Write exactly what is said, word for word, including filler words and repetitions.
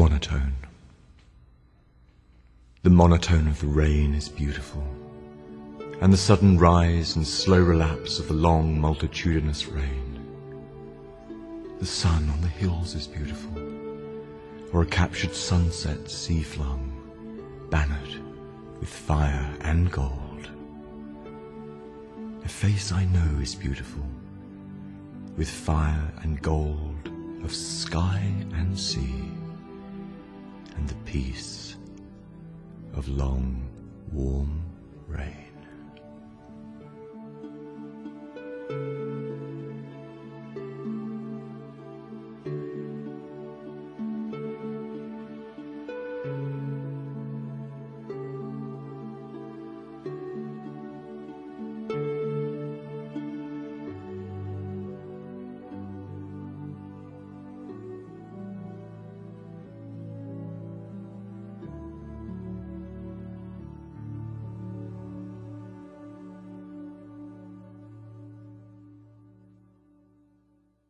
Monotone. The monotone of the rain is beautiful, and the sudden rise and slow relapse of the long multitudinous rain. The sun on the hills is beautiful, or a captured sunset sea-flung, bannered with fire and gold. A face I know is beautiful, with fire and gold of sky and sea, and the peace of long, warm rain.